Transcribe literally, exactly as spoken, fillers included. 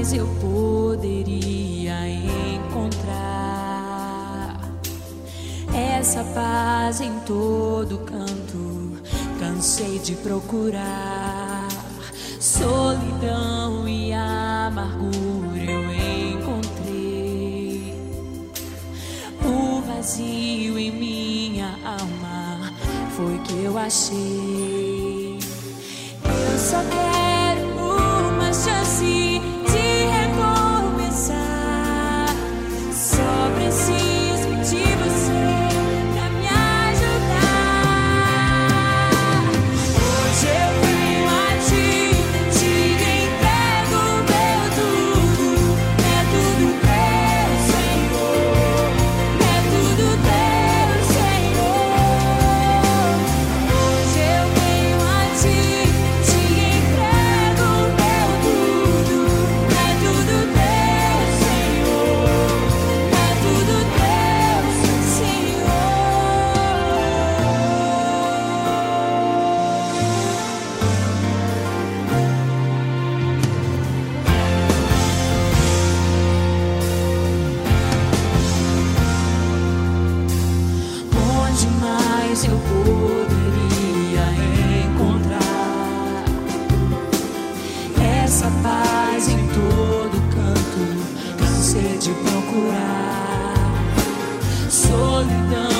mais eu poderia encontrar essa paz em todo canto? Cansei de procurar solidão e amargura, eu encontrei o vazio em minha alma, foi que eu achei. Eu só quero uma chance de recomeçar, só preciso de você pra me ajudar. Hoje eu venho a ti, te entrego meu tudo, é tudo teu, Senhor, é tudo teu, Senhor. Hoje eu venho a ti, te entrego meu tudo, é tudo teu, Senhor, é tudo teu, Senhor. Onde mais eu poderia encontrar essa paz em todo canto? Cansei de procurar solidão